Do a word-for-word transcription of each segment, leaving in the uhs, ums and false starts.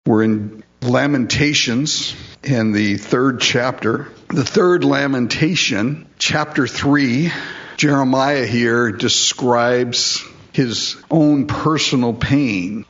We're in Lamentations in the third chapter. The third lamentation, chapter three, Jeremiah here describes his own personal pain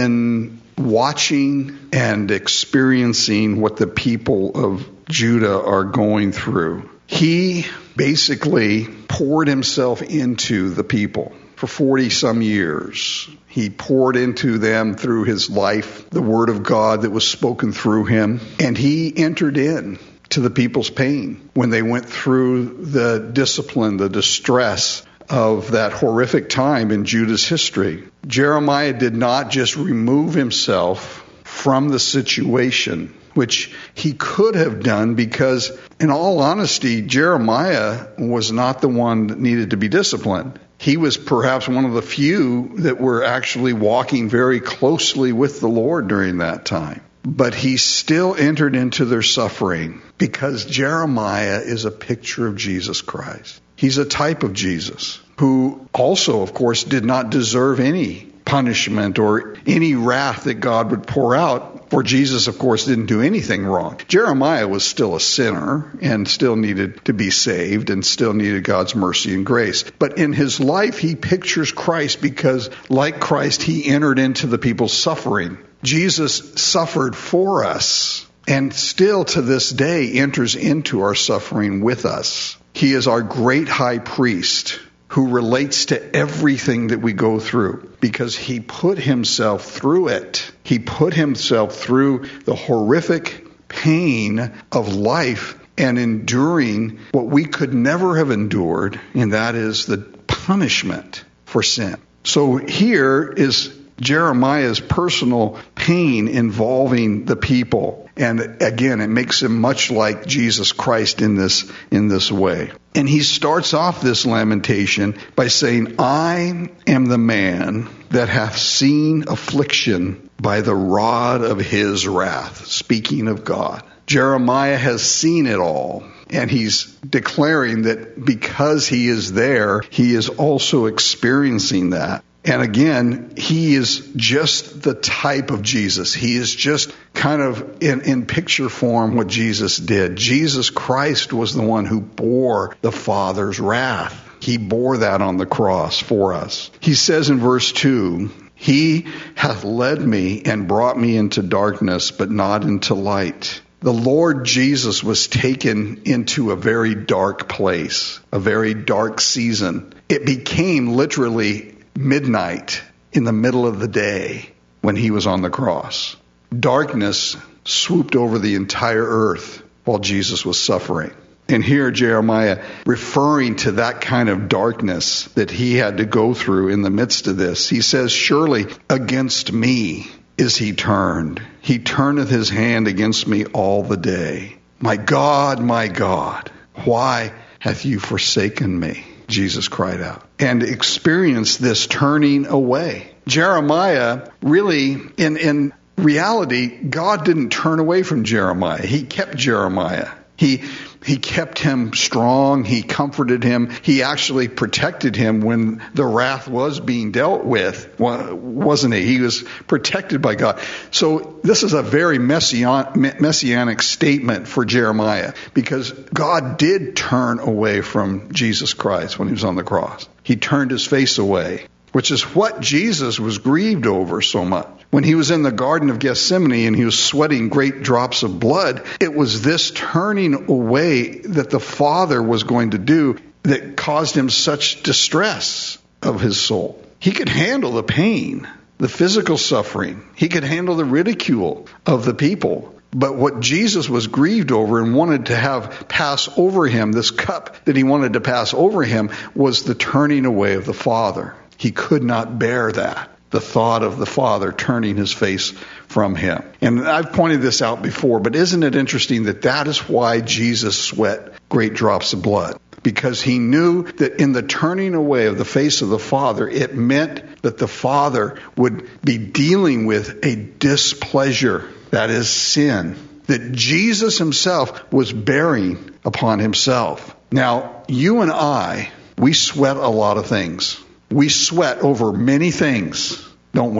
in watching and experiencing what the people of Judah are going through. He basically poured himself into the people for forty some years. He poured into them through his life, the word of God that was spoken through him, and he entered in to the people's pain when they went through the discipline, the distress of that horrific time in Judah's history. Jeremiah did not just remove himself from the situation, which he could have done because, in all honesty, Jeremiah was not the one that needed to be disciplined. He was perhaps one of the few that were actually walking very closely with the Lord during that time. But he still entered into their suffering because Jeremiah is a picture of Jesus Christ. He's a type of Jesus who also, of course, did not deserve any punishment or any wrath that God would pour out. For Jesus, of course, didn't do anything wrong. Jeremiah was still a sinner and still needed to be saved and still needed God's mercy and grace. But in his life, he pictures Christ because, like Christ, he entered into the people's suffering. Jesus suffered for us and still to this day enters into our suffering with us. He is our great high priest who relates to everything that we go through because he put himself through it. He put himself through the horrific pain of life and enduring what we could never have endured, and that is the punishment for sin. So here is Jeremiah's personal pain involving the people. And again, it makes him much like Jesus Christ in this, in this way. And he starts off this lamentation by saying, I am the man that hath seen affliction by the rod of his wrath. Speaking of God. Jeremiah has seen it all. And he's declaring that because he is there, he is also experiencing that. And again, he is just the type of Jesus. He is just kind of in, in picture form what Jesus did. Jesus Christ was the one who bore the Father's wrath. He bore that on the cross for us. He says in verse two, He hath led me and brought me into darkness, but not into light. The Lord Jesus was taken into a very dark place, a very dark season. It became literally midnight in the middle of the day when he was on the cross. Darkness swooped over the entire earth while Jesus was suffering. And here Jeremiah, referring to that kind of darkness that he had to go through in the midst of this, he says, surely against me is he turned. He turneth his hand against me all the day. My God, my God, why hath you forsaken me? Jesus cried out, and experienced this turning away. Jeremiah, really, in, in reality, God didn't turn away from Jeremiah. He kept Jeremiah. He he kept him strong. He comforted him. He actually protected him when the wrath was being dealt with, wasn't he? He was protected by God. So this is a very messian, messianic statement for Jeremiah because God did turn away from Jesus Christ when he was on the cross. He turned his face away, which is what Jesus was grieved over so much. When he was in the Garden of Gethsemane and he was sweating great drops of blood, it was this turning away that the Father was going to do that caused him such distress of his soul. He could handle the pain, the physical suffering. He could handle the ridicule of the people. But what Jesus was grieved over and wanted to have pass over him, this cup that he wanted to pass over him, was the turning away of the Father. He could not bear that, the thought of the Father turning his face from him. And I've pointed this out before, but isn't it interesting that that is why Jesus sweat great drops of blood? Because he knew that in the turning away of the face of the Father, it meant that the Father would be dealing with a displeasure, that is sin, that Jesus himself was bearing upon himself. Now, you and I, we sweat a lot of things. We sweat over many things, don't we?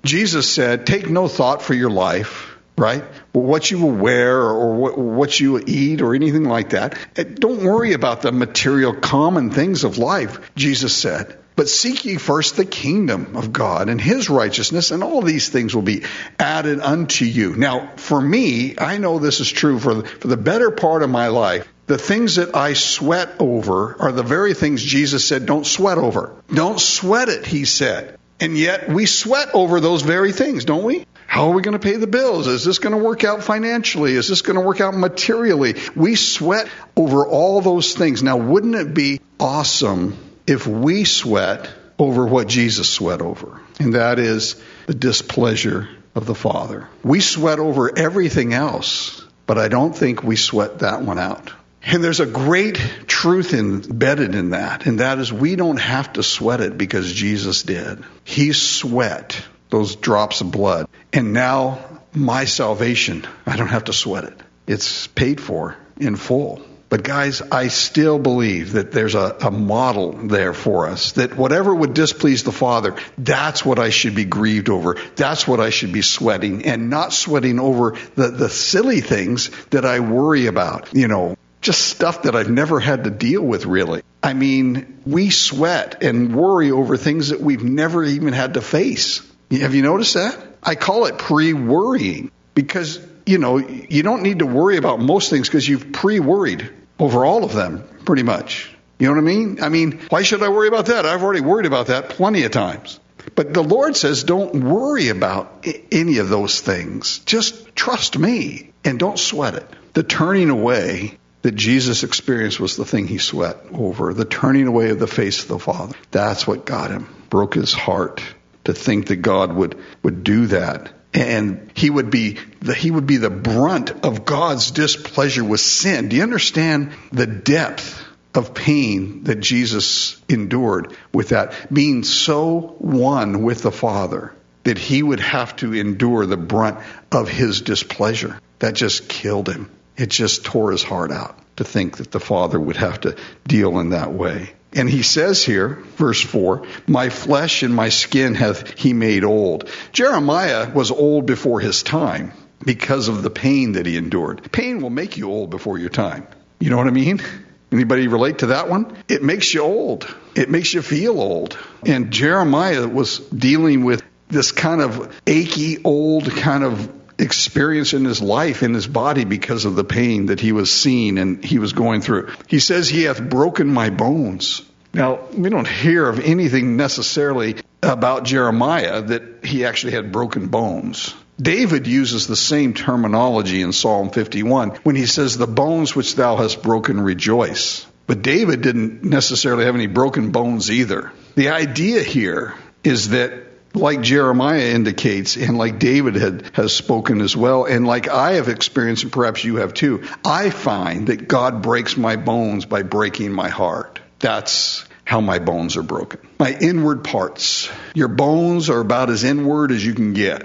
Jesus said, take no thought for your life, right? What you will wear or what, what you will eat or anything like that. Don't worry about the material common things of life, Jesus said. But seek ye first the kingdom of God and his righteousness, and all these things will be added unto you. Now, for me, I know this is true for the, for the better part of my life. The things that I sweat over are the very things Jesus said don't sweat over. Don't sweat it, he said. And yet we sweat over those very things, don't we? How are we going to pay the bills? Is this going to work out financially? Is this going to work out materially? We sweat over all those things. Now, wouldn't it be awesome if we sweat over what Jesus sweat over? And that is the displeasure of the Father. We sweat over everything else, but I don't think we sweat that one out. And there's a great truth embedded in that, and that is we don't have to sweat it because Jesus did. He sweat those drops of blood. And now my salvation, I don't have to sweat it. It's paid for in full. But guys, I still believe that there's a, a model there for us, that whatever would displease the Father, that's what I should be grieved over. That's what I should be sweating, and not sweating over the, the silly things that I worry about. You know, just stuff that I've never had to deal with, really. I mean, we sweat and worry over things that we've never even had to face. Have you noticed that? I call it pre-worrying because, you know, you don't need to worry about most things because you've pre-worried over all of them, pretty much. You know what I mean? I mean, why should I worry about that? I've already worried about that plenty of times. But the Lord says, don't worry about any of those things. Just trust me and don't sweat it. The turning away that Jesus experienced was the thing he sweat over. The turning away of the face of the Father. That's what got him. Broke his heart to think that God would, would do that. And he would be the, he would be the brunt of God's displeasure with sin. Do you understand the depth of pain that Jesus endured with that? Being so one with the Father that he would have to endure the brunt of his displeasure. That just killed him. It just tore his heart out to think that the Father would have to deal in that way. And he says here, verse four, my flesh and my skin hath he made old. Jeremiah was old before his time because of the pain that he endured. Pain will make you old before your time. You know what I mean? Anybody relate to that one? It makes you old. It makes you feel old. And Jeremiah was dealing with this kind of achy, old kind of experience in his life, in his body, because of the pain that he was seeing and he was going through. He says, he hath broken my bones. Now, we don't hear of anything necessarily about Jeremiah that he actually had broken bones. David uses the same terminology in Psalm fifty-one when he says, the bones which thou hast broken rejoice. But David didn't necessarily have any broken bones either. The idea here is that, like Jeremiah indicates, and like David had, has spoken as well, and like I have experienced, and perhaps you have too, I find that God breaks my bones by breaking my heart. That's how my bones are broken. My inward parts. Your bones are about as inward as you can get.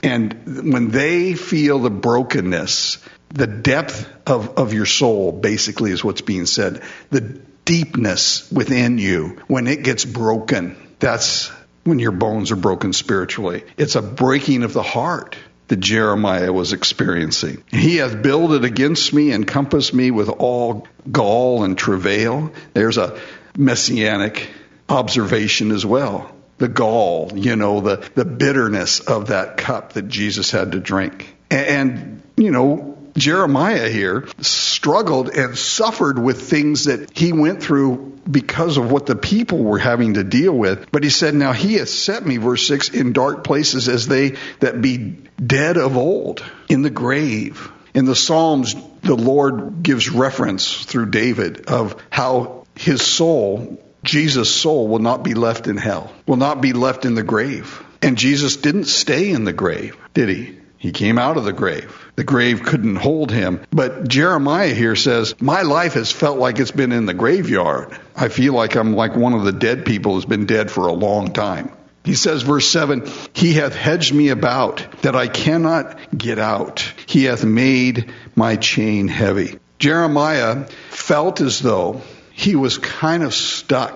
And when they feel the brokenness, the depth of, of your soul basically is what's being said. The deepness within you, when it gets broken, that's when your bones are broken spiritually. It's a breaking of the heart that Jeremiah was experiencing. He hath builded against me and compassed me with all gall and travail. There's a messianic observation as well. The gall, you know, the, the bitterness of that cup that Jesus had to drink. And, and, you know, Jeremiah here struggled and suffered with things that he went through because of what the people were having to deal with. But he said, now he hath set me, verse six, in dark places as they that be dead of old, in the grave. In the Psalms, the Lord gives reference through David of how his soul, Jesus' soul, will not be left in hell, will not be left in the grave. And Jesus didn't stay in the grave, did he? He came out of the grave. The grave couldn't hold him. But Jeremiah here says, my life has felt like it's been in the graveyard. I feel like I'm like one of the dead people who's been dead for a long time. He says, verse seven, he hath hedged me about that I cannot get out. He hath made my chain heavy. Jeremiah felt as though he was kind of stuck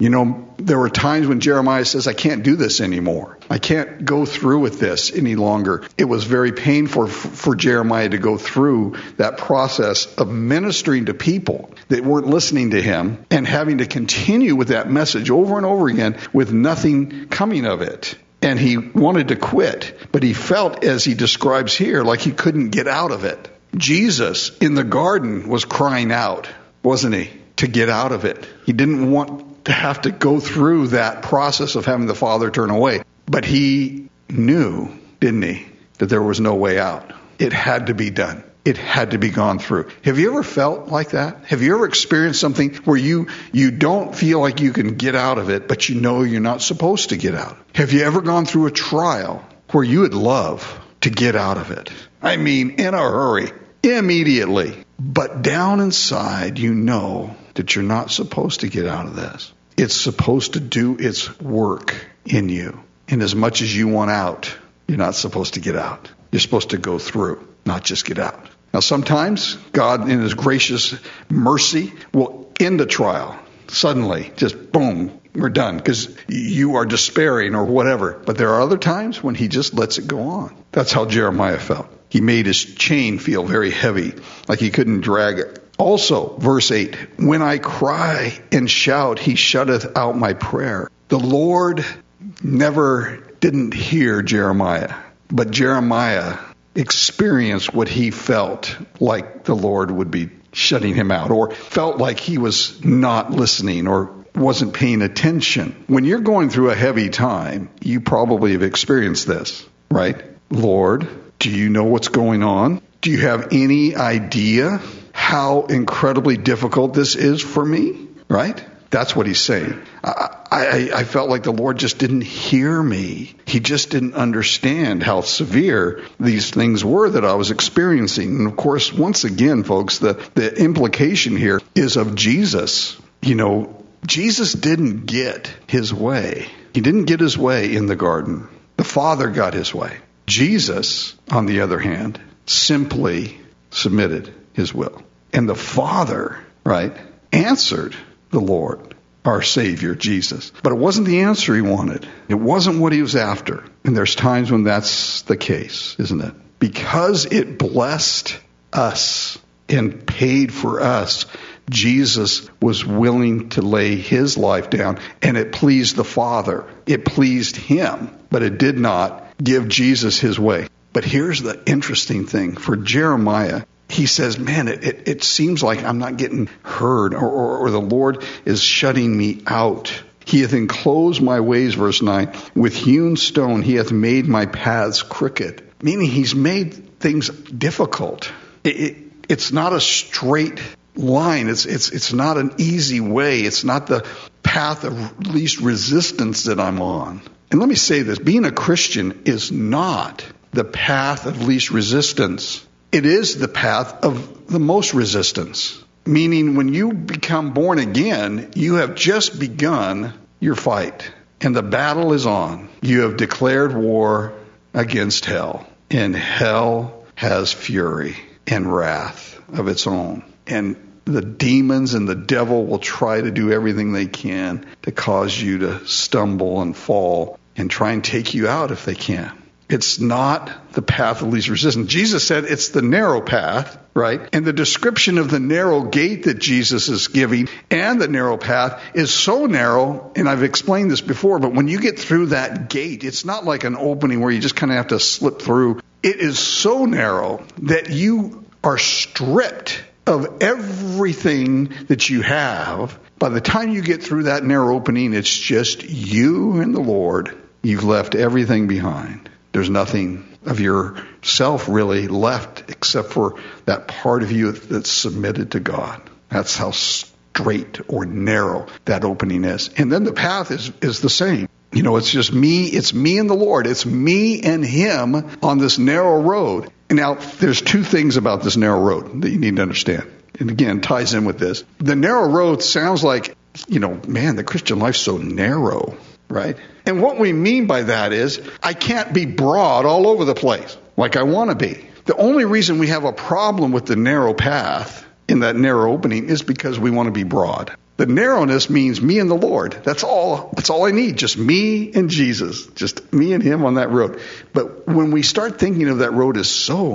You know, there were times when Jeremiah says, I can't do this anymore. I can't go through with this any longer. It was very painful for, for Jeremiah to go through that process of ministering to people that weren't listening to him and having to continue with that message over and over again with nothing coming of it. And he wanted to quit, but he felt, as he describes here, like he couldn't get out of it. Jesus in the garden was crying out, wasn't he, to get out of it. He didn't want to have to go through that process of having the Father turn away. But he knew, didn't he, that there was no way out. It had to be done. It had to be gone through. Have you ever felt like that? Have you ever experienced something where you, you don't feel like you can get out of it, but you know you're not supposed to get out? Have you ever gone through a trial where you would love to get out of it? I mean, in a hurry, immediately. But down inside, you know that you're not supposed to get out of this. It's supposed to do its work in you. And as much as you want out, you're not supposed to get out. You're supposed to go through, not just get out. Now, sometimes God, in his gracious mercy, will end a trial. Suddenly, just boom, we're done, because you are despairing or whatever. But there are other times when he just lets it go on. That's how Jeremiah felt. He made his chain feel very heavy, like he couldn't drag it. Also, verse eight, when I cry and shout, he shutteth out my prayer. The Lord never didn't hear Jeremiah, but Jeremiah experienced what he felt like the Lord would be shutting him out, or felt like he was not listening or wasn't paying attention. When you're going through a heavy time, you probably have experienced this, right? Lord, do you know what's going on? Do you have any idea how incredibly difficult this is for me? Right? That's what he's saying. I, I, I felt like the Lord just didn't hear me. He just didn't understand how severe these things were that I was experiencing. And of course, once again, folks, the, the implication here is of Jesus. You know, Jesus didn't get his way. He didn't get his way in the garden. The Father got his way. Jesus, on the other hand, simply submitted his will. And the Father, right, answered the Lord, our Savior, Jesus. But it wasn't the answer he wanted. It wasn't what he was after. And there's times when that's the case, isn't it? Because it blessed us and paid for us, Jesus was willing to lay his life down, and it pleased the Father. It pleased him, but it did not give Jesus his way. But here's the interesting thing. For Jeremiah, he says, man, it, it, it seems like I'm not getting heard, or, or, or the Lord is shutting me out. He hath enclosed my ways, verse nine. With hewn stone he hath made my paths crooked. Meaning he's made things difficult. It, it, it's not a straight line. It's, it's, it's not an easy way. It's not the path of least resistance that I'm on. And let me say this, being a Christian is not the path of least resistance. It is the path of the most resistance. Meaning when you become born again, you have just begun your fight. And the battle is on. You have declared war against hell. And hell has fury and wrath of its own. And the demons and the devil will try to do everything they can to cause you to stumble and fall and try and take you out if they can. It's not the path of least resistance. Jesus said it's the narrow path, right? And the description of the narrow gate that Jesus is giving and the narrow path is so narrow, and I've explained this before, but when you get through that gate, it's not like an opening where you just kind of have to slip through. It is so narrow that you are stripped of everything that you have. By the time you get through that narrow opening, it's just you and the Lord. You've left everything behind. There's nothing of yourself really left except for that part of you that's submitted to God. That's how straight or narrow that opening is. And then the path is, is the same. You know, it's just me, it's me and the Lord. It's me and him on this narrow road. And now, there's two things about this narrow road that you need to understand. And again, ties in with this. The narrow road sounds like, you know, man, the Christian life's so narrow, right? And what we mean by that is, I can't be broad all over the place like I want to be. The only reason we have a problem with the narrow path in that narrow opening is because we want to be broad. The narrowness means me and the Lord. That's all, that's all I need. Just me and Jesus. Just me and him on that road. But when we start thinking of that road as so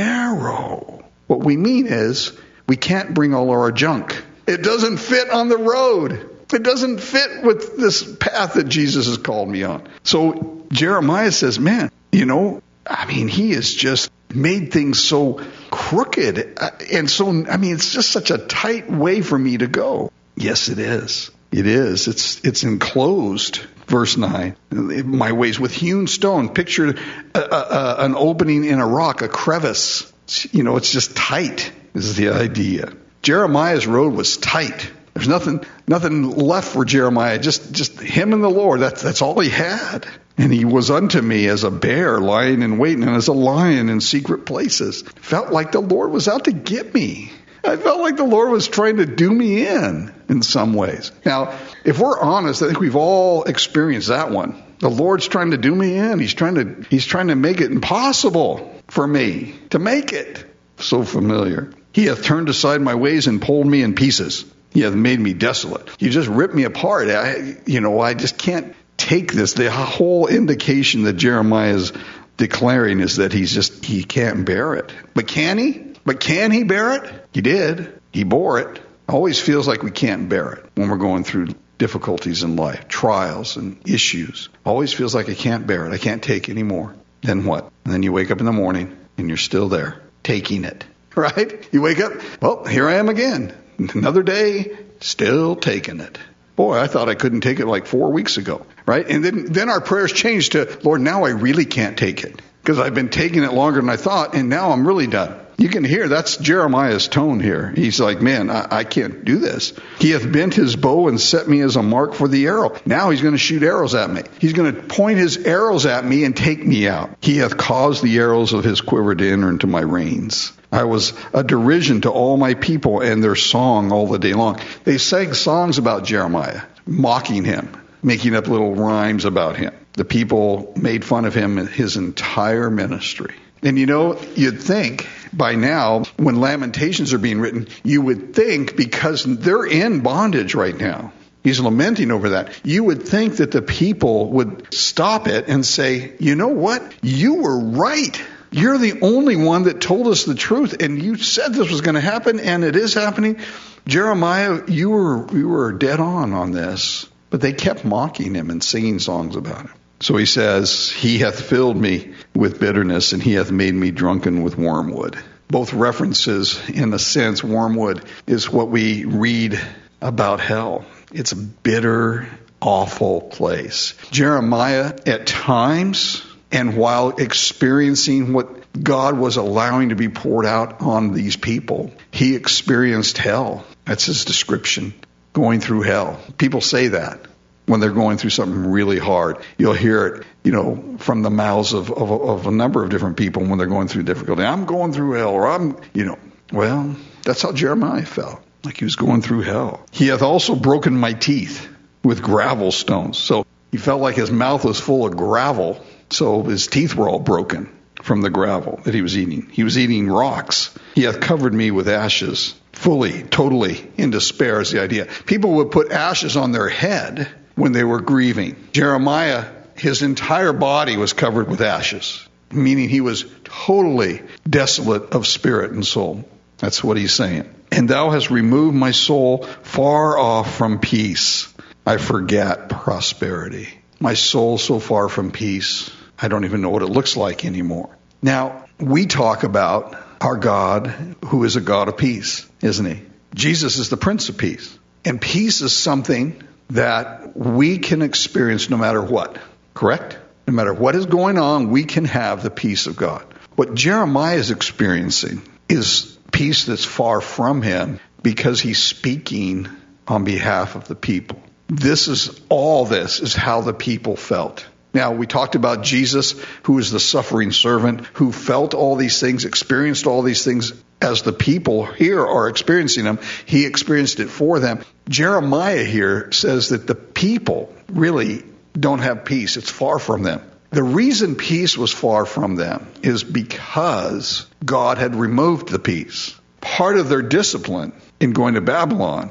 narrow, what we mean is we can't bring all our junk. It doesn't fit on the road. It doesn't fit with this path that Jesus has called me on. So Jeremiah says, man, you know, I mean, he has just made things so crooked. And so, I mean, it's just such a tight way for me to go. Yes, it is. It is. It's it's enclosed. Verse nine. My ways with hewn stone. Picture a, a, an opening in a rock, a crevice. You know, it's just tight is the idea. Jeremiah's road was tight. There's nothing nothing left for Jeremiah. Just just him and the Lord. That's that's all he had. And he was unto me as a bear lying in wait, and as a lion in secret places. Felt like the Lord was out to get me. I felt like the Lord was trying to do me in, in some ways. Now, if we're honest, I think we've all experienced that one. The Lord's trying to do me in. He's trying to, he's trying to make it impossible for me to make it. So familiar. He hath turned aside my ways and pulled me in pieces. He hath made me desolate. You just ripped me apart. I, you know, I just can't take this. The whole indication that Jeremiah is declaring is that he's just, he can't bear it. But can he? But can he bear it? He did. He bore it. Always feels like we can't bear it when we're going through difficulties in life, trials and issues. Always feels like I can't bear it. I can't take anymore. Then what? And then you wake up in the morning and you're still there, taking it. Right? You wake up, well, here I am again. Another day, still taking it. Boy, I thought I couldn't take it like four weeks ago. Right? And then, then our prayers changed to, Lord, now I really can't take it. Because I've been taking it longer than I thought, and now I'm really done. You can hear that's Jeremiah's tone here. He's like, man, I, I can't do this. He hath bent his bow and set me as a mark for the arrow. Now he's going to shoot arrows at me. He's going to point his arrows at me and take me out. He hath caused the arrows of his quiver to enter into my reins. I was a derision to all my people and their song all the day long. They sang songs about Jeremiah, mocking him, making up little rhymes about him. The people made fun of him and his entire ministry. And you know, you'd think by now, when Lamentations are being written, you would think, because they're in bondage right now, he's lamenting over that, you would think that the people would stop it and say, you know what? You were right. You're the only one that told us the truth, and you said this was going to happen, and it is happening. Jeremiah, you were you were dead on on this. But they kept mocking him and singing songs about him. So he says, he hath filled me with bitterness, and he hath made me drunken with wormwood. Both references, in a sense, wormwood is what we read about hell. It's a bitter, awful place. Jeremiah, at times, and while experiencing what God was allowing to be poured out on these people, he experienced hell. That's his description, going through hell. People say that when they're going through something really hard. You'll hear it, you know, from the mouths of, of, of a number of different people when they're going through difficulty. I'm going through hell, or I'm, you know, well, that's how Jeremiah felt, like he was going through hell. He hath also broken my teeth with gravel stones. So he felt like his mouth was full of gravel, so his teeth were all broken from the gravel that he was eating. He was eating rocks. He hath covered me with ashes, fully, totally in despair is the idea. People would put ashes on their head when they were grieving. Jeremiah, his entire body was covered with ashes, meaning he was totally desolate of spirit and soul. That's what he's saying. And thou hast removed my soul far off from peace. I forget prosperity. My soul so far from peace, I don't even know what it looks like anymore. Now, we talk about our God, who is a God of peace, isn't he? Jesus is the Prince of Peace. And peace is something that we can experience no matter what, correct? No matter what is going on, we can have the peace of God. What Jeremiah is experiencing is peace that's far from him because he's speaking on behalf of the people. This is, all this is how the people felt. Now, we talked about Jesus, who is the suffering servant, who felt all these things, experienced all these things as the people here are experiencing them. He experienced it for them. Jeremiah here says that the people really don't have peace. It's far from them. The reason peace was far from them is because God had removed the peace. Part of their discipline in going to Babylon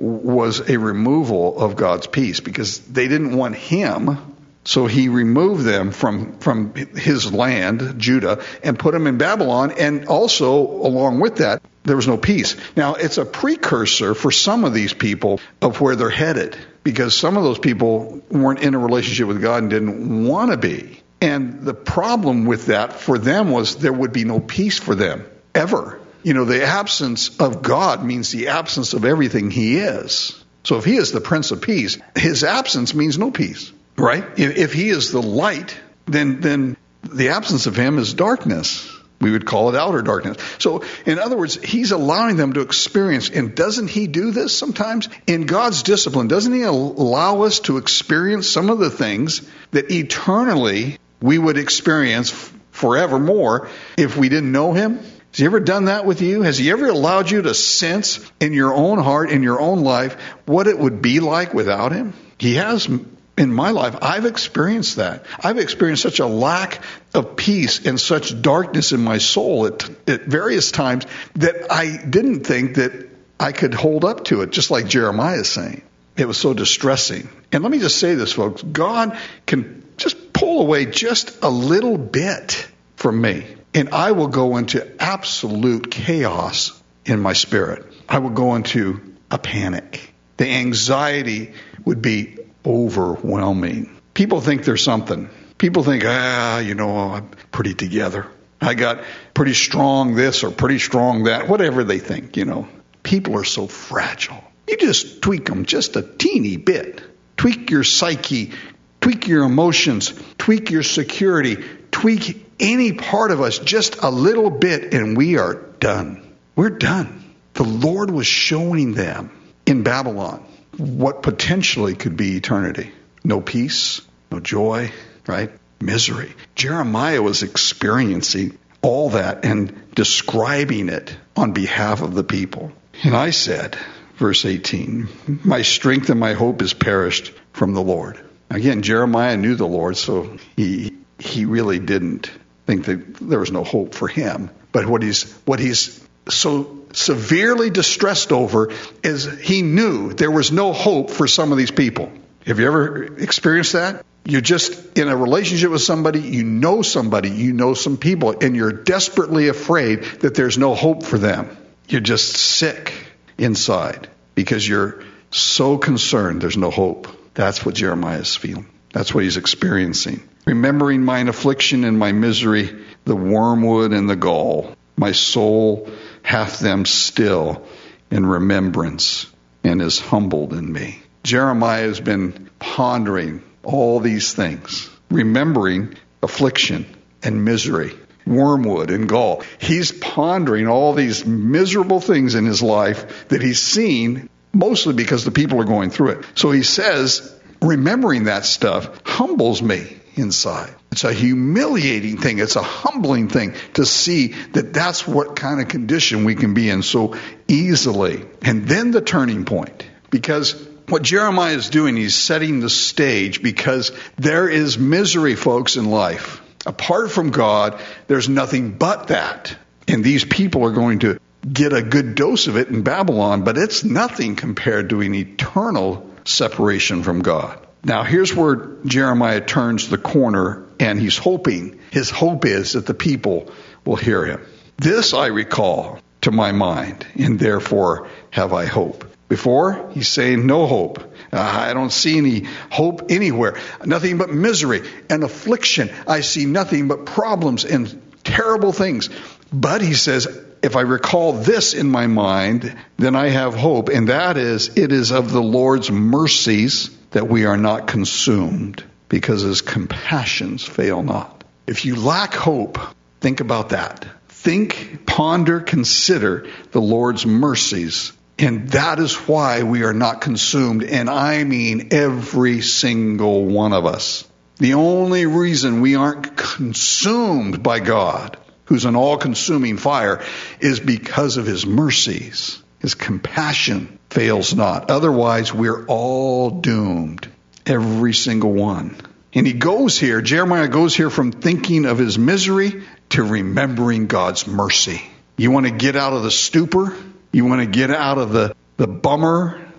was a removal of God's peace, because they didn't want him. So he removed them from, from his land, Judah, and put them in Babylon. And also, along with that, there was no peace. Now, it's a precursor for some of these people of where they're headed, because some of those people weren't in a relationship with God and didn't want to be. And the problem with that for them was there would be no peace for them, ever. You know, the absence of God means the absence of everything he is. So if he is the Prince of Peace, his absence means no peace. Right? If, if he is the light, then then the absence of him is darkness. We would call it outer darkness. So, in other words, he's allowing them to experience. And doesn't he do this sometimes? In God's discipline, doesn't he allow us to experience some of the things that eternally we would experience forevermore if we didn't know him? Has he ever done that with you? Has he ever allowed you to sense in your own heart, in your own life, what it would be like without him? He has. In my life, I've experienced that. I've experienced such a lack of peace and such darkness in my soul at, at various times that I didn't think that I could hold up to it, just like Jeremiah is saying. It was so distressing. And let me just say this, folks. God can just pull away just a little bit from me, and I will go into absolute chaos in my spirit. I will go into a panic. The anxiety would be overwhelming. People think there's something. People think, ah, you know, I'm pretty together. I got pretty strong this or pretty strong that, whatever they think, you know. People are so fragile. You just tweak them just a teeny bit. Tweak your psyche, tweak your emotions, tweak your security, tweak any part of us just a little bit, and we are done. We're done. The Lord was showing them in Babylon what potentially could be eternity. No peace, no joy, right? Misery. Jeremiah was experiencing all that and describing it on behalf of the people. And I said, verse eighteen, my strength and my hope is perished from the Lord. Again, Jeremiah knew the Lord, so he he really didn't think that there was no hope for him. But what he's what he's so severely distressed over is he knew there was no hope for some of these people. Have you ever experienced that? You're just in a relationship with somebody, you know somebody, you know some people, and you're desperately afraid that there's no hope for them. You're just sick inside because you're so concerned there's no hope. That's what Jeremiah is feeling. That's what he's experiencing. Remembering mine affliction and my misery, the wormwood and the gall, my soul hath them still in remembrance and is humbled in me. Jeremiah has been pondering all these things, remembering affliction and misery, wormwood and gall. He's pondering all these miserable things in his life that he's seen, mostly because the people are going through it. So he says, remembering that stuff humbles me inside. It's a humiliating thing. It's a humbling thing to see that that's what kind of condition we can be in so easily. And then the turning point, because what Jeremiah is doing, he's setting the stage, because there is misery, folks, in life. Apart from God, there's nothing but that. And these people are going to get a good dose of it in Babylon, but it's nothing compared to an eternal separation from God. Now, here's where Jeremiah turns the corner, and he's hoping, his hope is that the people will hear him. This I recall to my mind, and therefore have I hope. Before, he's saying no hope. Uh, I don't see any hope anywhere. Nothing but misery and affliction. I see nothing but problems and terrible things. But he says, if I recall this in my mind, then I have hope. And that is, it is of the Lord's mercies that we are not consumed, because his compassions fail not. If you lack hope, think about that. Think, ponder, consider the Lord's mercies. And that is why we are not consumed. And I mean every single one of us. The only reason we aren't consumed by God, who's an all-consuming fire, is because of his mercies. His compassion fails not. Otherwise, we're all doomed. Every single one. And he goes here, Jeremiah goes here from thinking of his misery to remembering God's mercy. You want to get out of the stupor? You want to get out of the, the bummer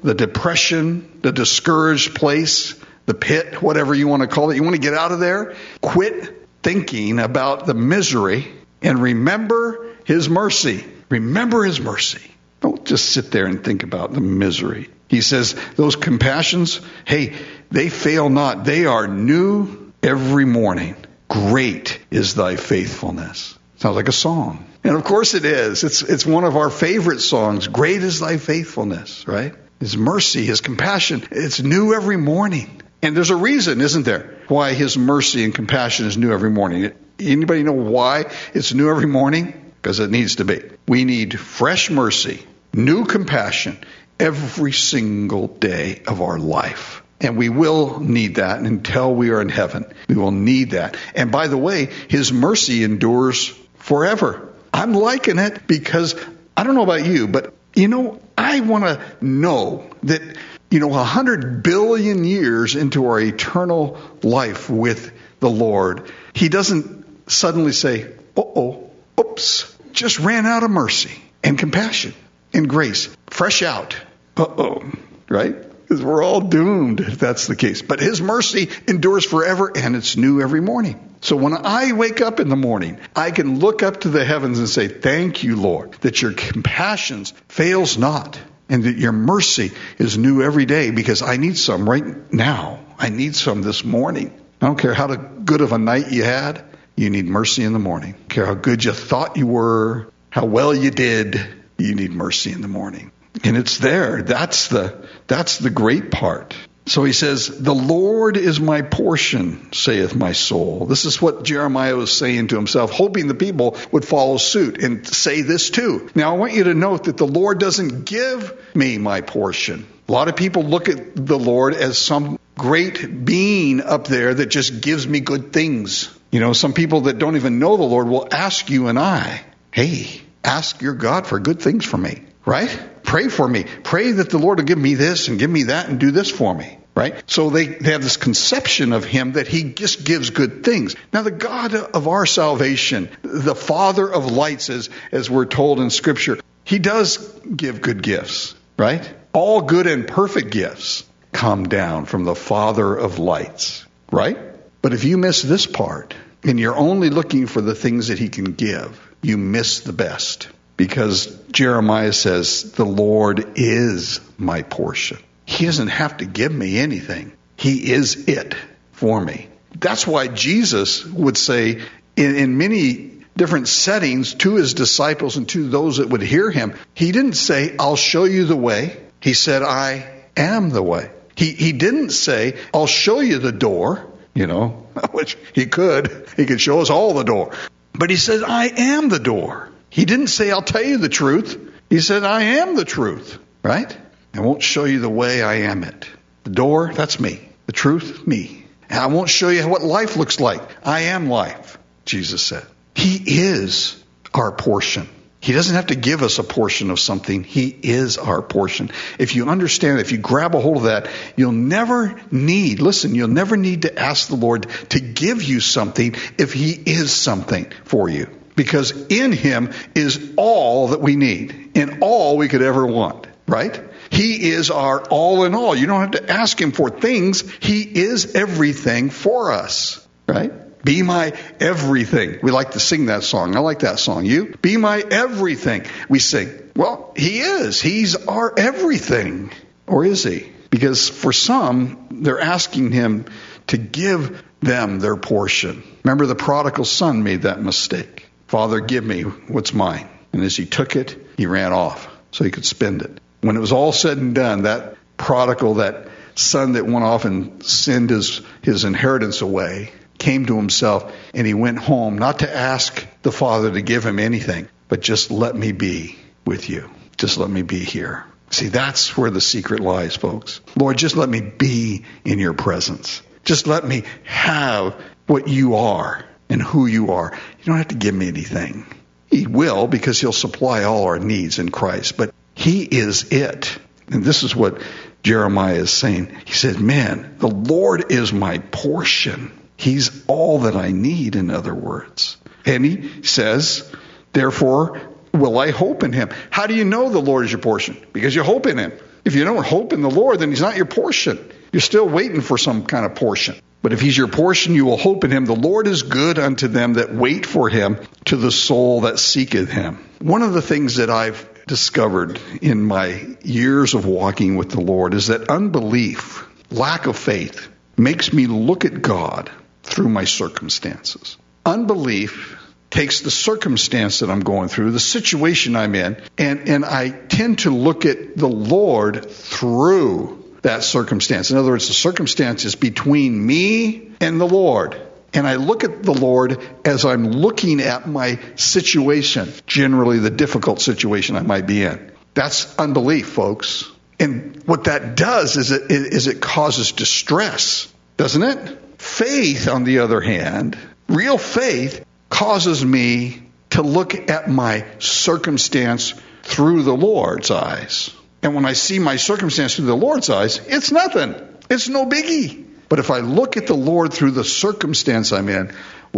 the depression, the discouraged place, the pit, whatever you want to call it. You want to get out of there? Quit thinking about the misery and remember his mercy. Remember his mercy. Don't just sit there and think about the misery. He says, those compassions, hey, they fail not. They are new every morning. Great is thy faithfulness. Sounds like a song. And of course it is. It's it's one of our favorite songs. Great is thy faithfulness, right? His mercy, his compassion, it's new every morning. And there's a reason, isn't there, why his mercy and compassion is new every morning. Anybody know why it's new every morning? Because it needs to be. We need fresh mercy, new compassion every single day of our life. And we will need that until we are in heaven. We will need that. And by the way, his mercy endures forever. I'm liking it because I don't know about you, but you know, I want to know that, you know, a hundred billion years into our eternal life with the Lord, he doesn't suddenly say, uh-oh, oops, just ran out of mercy and compassion and grace. Fresh out. Uh-oh, right? Because we're all doomed if that's the case. But his mercy endures forever, and it's new every morning. So when I wake up in the morning, I can look up to the heavens and say, thank you, Lord, that your compassion fails not, and that your mercy is new every day, because I need some right now. I need some this morning. I don't care how good of a night you had. You need mercy in the morning. I don't care how good you thought you were, how well you did. You need mercy in the morning. And it's there. That's the that's the great part. So he says, the Lord is my portion, saith my soul. This is what Jeremiah was saying to himself, hoping the people would follow suit and say this too. Now, I want you to note that the Lord doesn't give me my portion. A lot of people look at the Lord as some great being up there that just gives me good things. You know, some people that don't even know the Lord will ask you and I, hey, ask your God for good things for me, right? Pray for me. Pray that the Lord will give me this and give me that and do this for me, right? So they, they have this conception of him that he just gives good things. Now, the God of our salvation, the Father of lights, as, as we're told in Scripture, he does give good gifts, right? All good and perfect gifts come down from the Father of lights, right? But if you miss this part and you're only looking for the things that he can give, you miss the best. Because Jeremiah says, the Lord is my portion. He doesn't have to give me anything. He is it for me. That's why Jesus would say in, in many different settings to his disciples and to those that would hear him, he didn't say, I'll show you the way. He said, I am the way. He, he didn't say, I'll show you the door, you know, which he could. He could show us all the door. But he said, I am the door. He didn't say, I'll tell you the truth. He said, I am the truth, right? I won't show you the way, I am it. The door, that's me. The truth, me. And I won't show you what life looks like. I am life, Jesus said. He is our portion. He doesn't have to give us a portion of something. He is our portion. If you understand, if you grab a hold of that, you'll never need, listen, you'll never need to ask the Lord to give you something if he is something for you. Because in him is all that we need and all we could ever want, right? He is our all in all. You don't have to ask him for things. He is everything for us, right? Be my everything. We like to sing that song. I like that song. You? Be my everything. We sing. Well, he is. He's our everything. Or is he? Because for some, they're asking him to give them their portion. Remember, the prodigal son made that mistake. Father, give me what's mine. And as he took it, he ran off so he could spend it. When it was all said and done, that prodigal, that son that went off and sinned his, his inheritance away, came to himself, and he went home, not to ask the Father to give him anything, but just let me be with you. Just let me be here. See, that's where the secret lies, folks. Lord, just let me be in your presence. Just let me have what you are and who you are. You don't have to give me anything. He will, because he'll supply all our needs in Christ. But he is it. And this is what Jeremiah is saying. He said, man, the Lord is my portion. He's all that I need, in other words. And he says, therefore, will I hope in him? How do you know the Lord is your portion? Because you hope in him. If you don't hope in the Lord, then he's not your portion. You're still waiting for some kind of portion. But if he's your portion, you will hope in him. The Lord is good unto them that wait for him, to the soul that seeketh him. One of the things that I've discovered in my years of walking with the Lord is that unbelief, lack of faith, makes me look at God through my circumstances. Unbelief takes the circumstance that I'm going through, the situation I'm in, and, and I tend to look at the Lord through that circumstance. In other words, the circumstance is between me and the Lord. And I look at the Lord as I'm looking at my situation, generally the difficult situation I might be in. That's unbelief, folks. And what that does is it, is it causes distress, doesn't it? Faith, on the other hand, real faith, causes me to look at my circumstance through the Lord's eyes. And when I see my circumstance through the Lord's eyes, it's nothing. It's no biggie. But if I look at the Lord through the circumstance I'm in,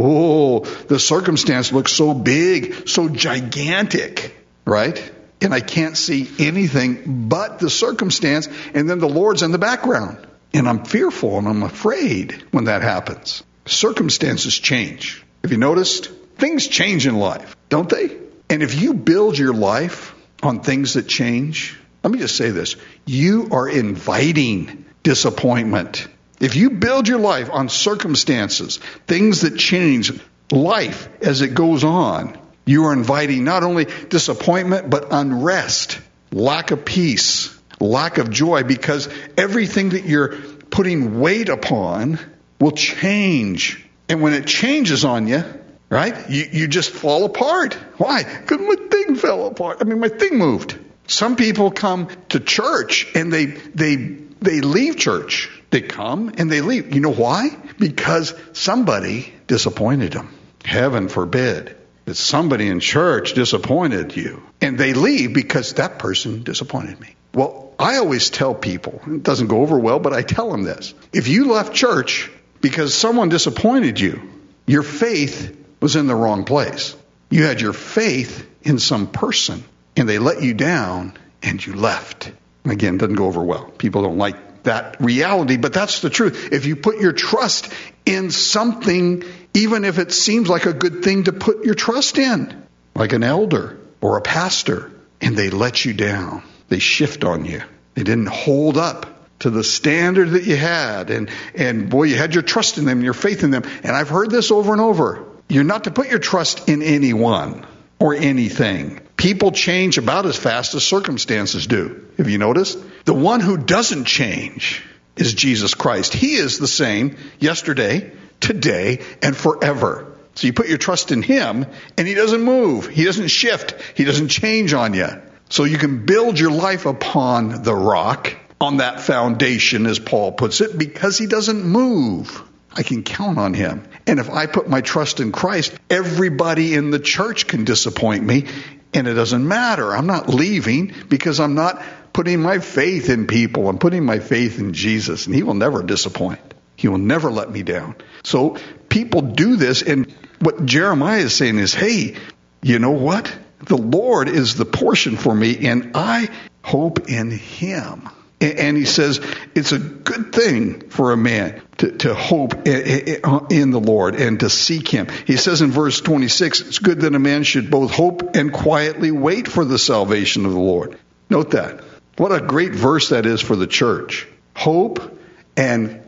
oh, the circumstance looks so big, so gigantic, right? And I can't see anything but the circumstance, and then the Lord's in the background. And I'm fearful and I'm afraid when that happens. Circumstances change. Have you noticed? Things change in life, don't they? And if you build your life on things that change, let me just say this. You are inviting disappointment. If you build your life on circumstances, things that change life as it goes on, you are inviting not only disappointment, but unrest, lack of peace, lack of joy, because everything that you're putting weight upon will change. And when it changes on you, right, you, you just fall apart. Why? Because my thing fell apart. I mean, my thing moved. Some people come to church and they they they leave church. They come and they leave. You know why? Because somebody disappointed them. Heaven forbid that somebody in church disappointed you. And they leave because that person disappointed me. Well, I always tell people, it doesn't go over well, but I tell them this. If you left church because someone disappointed you, your faith was in the wrong place. You had your faith in some person, and they let you down, and you left. Again, it doesn't go over well. People don't like that reality, but that's the truth. If you put your trust in something, even if it seems like a good thing to put your trust in, like an elder or a pastor, and they let you down, they shift on you. They didn't hold up to the standard that you had, and, and boy, you had your trust in them, your faith in them. And I've heard this over and over. You're not to put your trust in anyone or anything. People change about as fast as circumstances do. Have you noticed? The one who doesn't change is Jesus Christ. He is the same yesterday, today, and forever. So you put your trust in him, and he doesn't move. He doesn't shift. He doesn't change on you. So you can build your life upon the rock, on that foundation, as Paul puts it, because he doesn't move. I can count on him. And if I put my trust in Christ, everybody in the church can disappoint me, and it doesn't matter. I'm not leaving because I'm not putting my faith in people. I'm putting my faith in Jesus, and he will never disappoint. He will never let me down. So people do this, and what Jeremiah is saying is, hey, you know what? The Lord is the portion for me, and I hope in him. And he says it's a good thing for a man to, to hope in the Lord and to seek him. He says in verse twenty-six, it's good that a man should both hope and quietly wait for the salvation of the Lord. Note that. What a great verse that is for the church. Hope and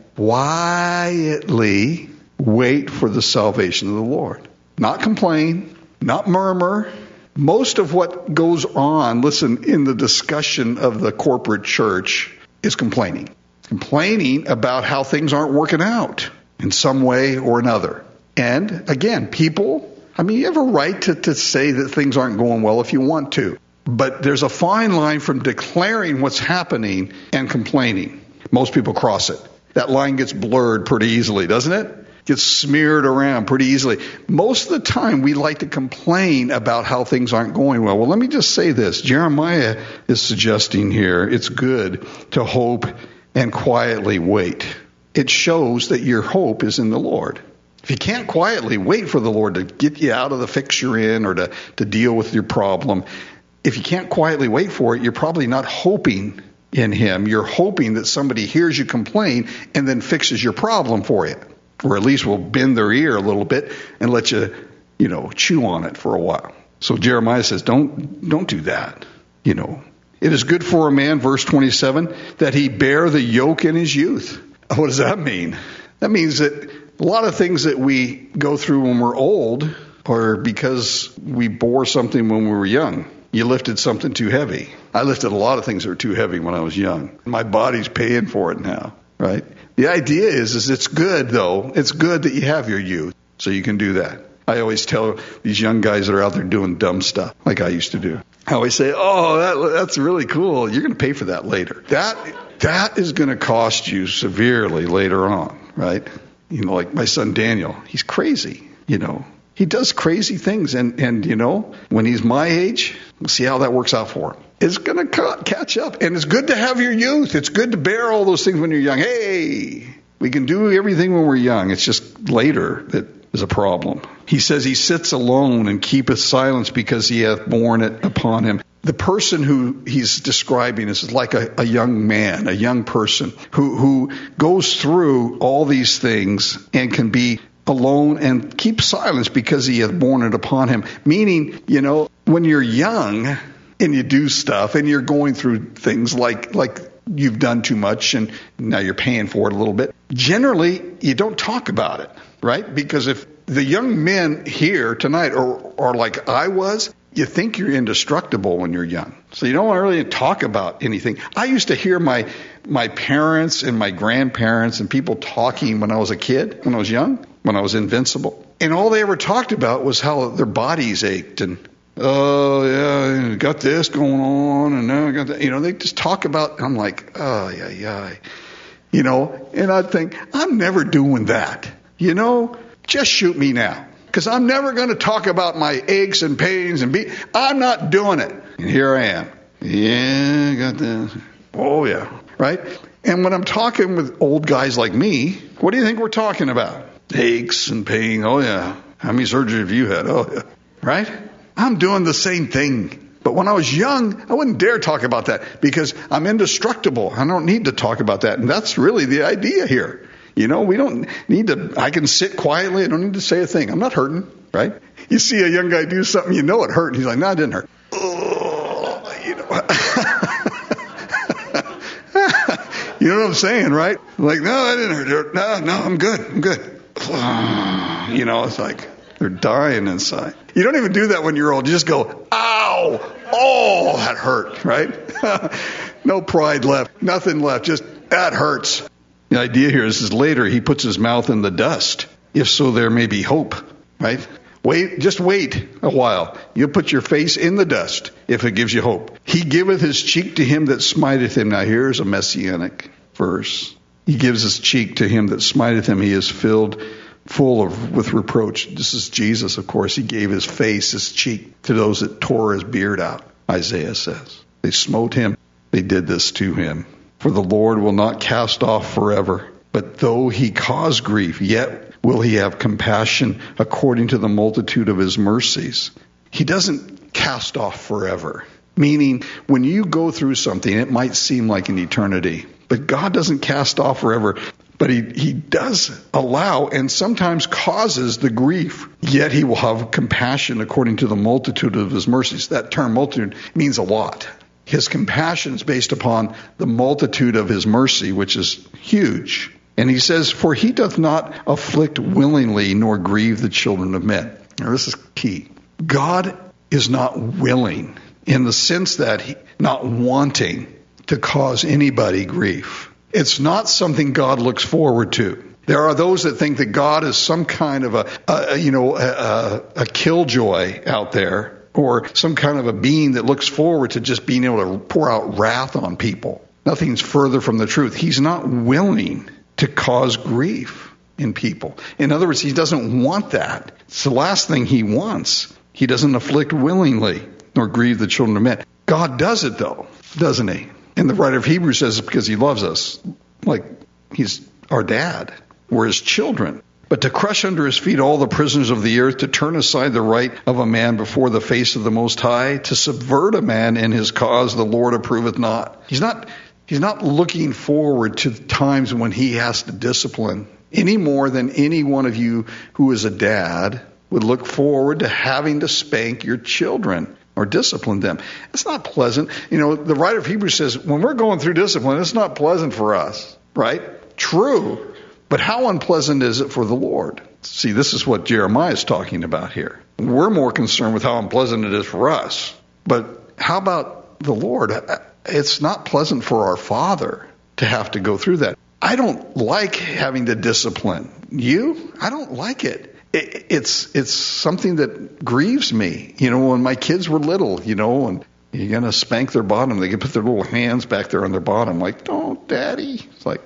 quietly wait for the salvation of the Lord. Not complain, not murmur. Most of what goes on, listen, in the discussion of the corporate church is complaining. Complaining about how things aren't working out in some way or another. And again, people, I mean, you have a right to, to say that things aren't going well if you want to. But there's a fine line from declaring what's happening and complaining. Most people cross it. That line gets blurred pretty easily, doesn't it? Gets smeared around pretty easily. Most of the time, we like to complain about how things aren't going well. Well, let me just say this. Jeremiah is suggesting here it's good to hope and quietly wait. It shows that your hope is in the Lord. If you can't quietly wait for the Lord to get you out of the fix you're in or to, to deal with your problem, if you can't quietly wait for it, you're probably not hoping in him. You're hoping that somebody hears you complain and then fixes your problem for you, or at least will bend their ear a little bit and let you, you know, chew on it for a while. So Jeremiah says, don't, don't do that. You know, it is good for a man, verse twenty-seven, that he bear the yoke in his youth. What does that mean? That means that a lot of things that we go through when we're old are because we bore something when we were young. You lifted something too heavy. I lifted a lot of things that were too heavy when I was young. My body's paying for it now, right? The idea is, is it's good, though. It's good that you have your youth, so you can do that. I always tell these young guys that are out there doing dumb stuff, like I used to do. I always say, oh, that, that's really cool. You're going to pay for that later. That That is going to cost you severely later on, right? You know, like my son Daniel, he's crazy, you know. He does crazy things, and, and you know, when he's my age, we'll see how that works out for him. It's going to ca- catch up, and it's good to have your youth. It's good to bear all those things when you're young. Hey, we can do everything when we're young. It's just later that is a problem. He says he sits alone and keepeth silence because he hath borne it upon him. The person who he's describing is like a, a young man, a young person who, who goes through all these things and can be alone and keep silence because he hath borne it upon him. Meaning, you know, when you're young and you do stuff and you're going through things like, like you've done too much and now you're paying for it a little bit, generally you don't talk about it, right? Because if the young men here tonight are, are like I was, you think you're indestructible when you're young. So you don't want to really talk about anything. I used to hear my my parents and my grandparents and people talking when I was a kid, when I was young, when I was invincible. And all they ever talked about was how their bodies ached and, oh, yeah, got this going on and now I got that. You know, they just talk about, I'm like, oh, yeah, yeah. You know, and I'd think, I'm never doing that. You know, just shoot me now. Because I'm never going to talk about my aches and pains and be. I'm not doing it. And here I am. Yeah, got this. Oh, yeah. Right? And when I'm talking with old guys like me, what do you think we're talking about? Aches and pain. Oh, yeah. How many surgeries have you had? Oh, yeah. Right? I'm doing the same thing. But when I was young, I wouldn't dare talk about that because I'm indestructible. I don't need to talk about that. And that's really the idea here. You know, we don't need to, I can sit quietly. I don't need to say a thing. I'm not hurting, right? You see a young guy do something, you know it hurt. And he's like, no, it didn't hurt. Oh, you know. You know what I'm saying, right? Like, no, that didn't hurt. No, no, I'm good. I'm good. You know, it's like they're dying inside. You don't even do that when you're old. You just go, ow, oh, that hurt, right? No pride left. Nothing left. Just, that hurts. The idea here is, is later he puts his mouth in the dust. If so, there may be hope, right? Wait, just wait a while. You'll put your face in the dust if it gives you hope. He giveth his cheek to him that smiteth him. Now here's a messianic verse. He gives his cheek to him that smiteth him. He is filled full of with reproach. This is Jesus, of course. He gave his face, his cheek to those that tore his beard out, Isaiah says. They smote him. They did this to him. For the Lord will not cast off forever, but though he cause grief, yet will he have compassion according to the multitude of his mercies. He doesn't cast off forever, meaning when you go through something, it might seem like an eternity, but God doesn't cast off forever, but he, he does allow and sometimes causes the grief, yet he will have compassion according to the multitude of his mercies. That term multitude means a lot. His compassion is based upon the multitude of his mercy, which is huge. And he says, for he doth not afflict willingly nor grieve the children of men. Now, this is key. God is not willing in the sense that he not wanting to cause anybody grief. It's not something God looks forward to. There are those that think that God is some kind of a, a you know, a, a, a killjoy out there, or some kind of a being that looks forward to just being able to pour out wrath on people. Nothing's further from the truth. He's not willing to cause grief in people. In other words, he doesn't want that. It's the last thing he wants. He doesn't afflict willingly nor grieve the children of men. God does it, though, doesn't he? And the writer of Hebrews says it's because he loves us. Like he's our dad. We're his children. But to crush under his feet all the prisoners of the earth, to turn aside the right of a man before the face of the Most High, to subvert a man in his cause, the Lord approveth not. He's not, He's not looking forward to the times when he has to discipline any more than any one of you who is a dad would look forward to having to spank your children or discipline them. It's not pleasant. You know, the writer of Hebrews says, when we're going through discipline, it's not pleasant for us, right? True. But how unpleasant is it for the Lord? See, this is what Jeremiah is talking about here. We're more concerned with how unpleasant it is for us. But how about the Lord? It's not pleasant for our Father to have to go through that. I don't like having to discipline. You? I don't like it. it it's it's something that grieves me. You know, when my kids were little, you know, and you're going to spank their bottom. They can put their little hands back there on their bottom. Like, don't, Daddy. It's like,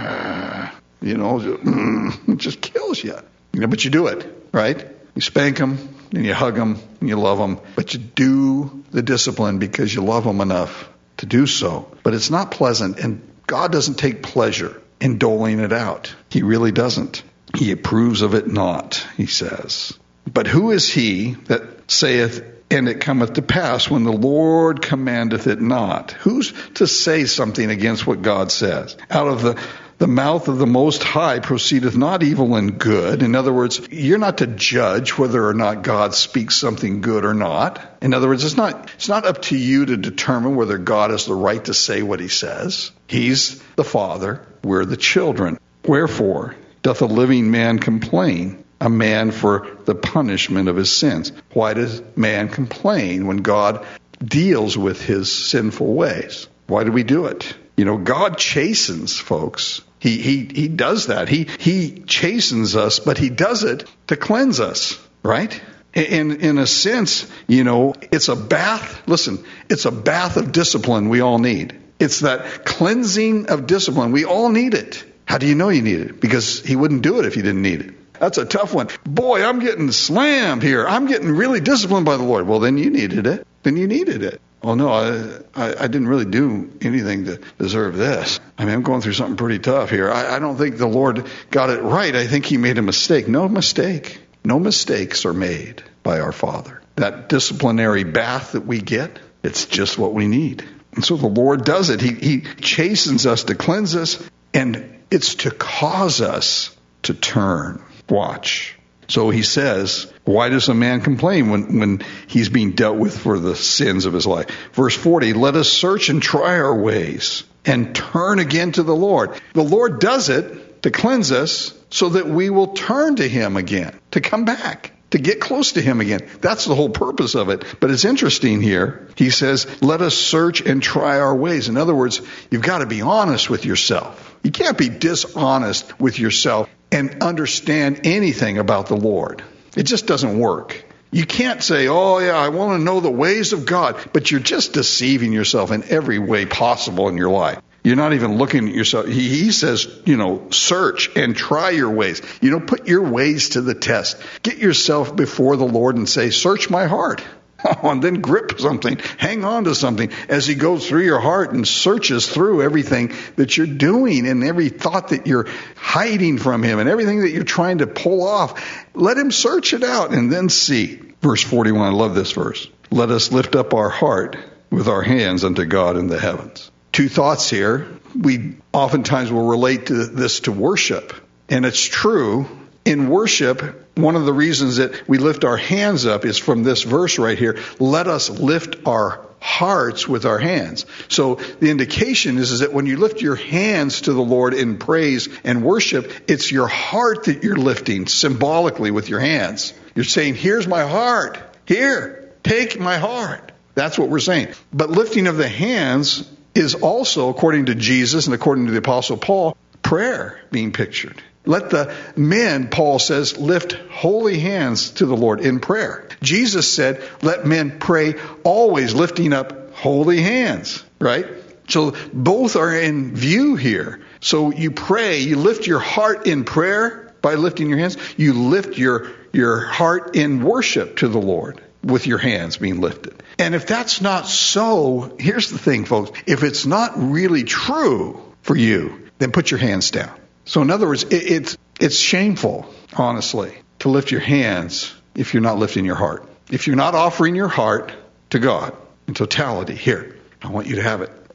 ah, you know, just, mm, it just kills you. You know, but you do it, right? You spank them, and you hug them, and you love them. But you do the discipline because you love them enough to do so. But it's not pleasant, and God doesn't take pleasure in doling it out. He really doesn't. He approves of it not, he says. But who is he that saith, and it cometh to pass when the Lord commandeth it not? Who's to say something against what God says? Out of the, the mouth of the Most High proceedeth not evil and good. In other words, you're not to judge whether or not God speaks something good or not. In other words, it's not, it's not up to you to determine whether God has the right to say what he says. He's the Father. We're the children. Wherefore doth a living man complain? A man for the punishment of his sins. Why does man complain when God deals with his sinful ways? Why do we do it? You know, God chastens, folks. He he he does that. He he chastens us, but he does it to cleanse us, right? In in a sense, you know, it's a bath. Listen, it's a bath of discipline we all need. It's that cleansing of discipline. We all need it. How do you know you need it? Because he wouldn't do it if he didn't need it. That's a tough one. Boy, I'm getting slammed here. I'm getting really disciplined by the Lord. Well, then you needed it. Then you needed it. Oh, no, I, I, I didn't really do anything to deserve this. I mean, I'm going through something pretty tough here. I, I don't think the Lord got it right. I think he made a mistake. No mistake. No mistakes are made by our Father. That disciplinary bath that we get, it's just what we need. And so the Lord does it. He, he chastens us to cleanse us, and it's to cause us to turn. Watch. So he says, why does a man complain when, when he's being dealt with for the sins of his life? Verse forty, let us search and try our ways and turn again to the Lord. The Lord does it to cleanse us so that we will turn to him again, to come back, to get close to him again. That's the whole purpose of it. But it's interesting here. He says, let us search and try our ways. In other words, you've got to be honest with yourself. You can't be dishonest with yourself and understand anything about the Lord. It just doesn't work. You can't say, oh yeah, I want to know the ways of God, but you're just deceiving yourself in every way possible in your life. You're not even looking at yourself. He, he says, you know, search and try your ways. You know, put your ways to the test. Get yourself before the Lord and say, search my heart. Oh, and then grip something, hang on to something as he goes through your heart and searches through everything that you're doing and every thought that you're hiding from him and everything that you're trying to pull off. Let him search it out and then see. Verse forty-one, I love this verse. Let us lift up our heart with our hands unto God in the heavens. Two thoughts here. We oftentimes will relate to this to worship. And it's true. In worship, one of the reasons that we lift our hands up is from this verse right here. Let us lift our hearts with our hands. So the indication is, is that when you lift your hands to the Lord in praise and worship, it's your heart that you're lifting symbolically with your hands. You're saying, here's my heart. Here, take my heart. That's what we're saying. But lifting of the hands is also, according to Jesus and according to the Apostle Paul, prayer being pictured. Let the men, Paul says, lift holy hands to the Lord in prayer. Jesus said, let men pray always lifting up holy hands, right? So both are in view here. So you pray, you lift your heart in prayer by lifting your hands. You lift your, your heart in worship to the Lord with your hands being lifted. And if that's not so, here's the thing, folks. If it's not really true for you, then put your hands down. So in other words, it, it's it's shameful, honestly, to lift your hands if you're not lifting your heart. If you're not offering your heart to God in totality, here, I want you to have it.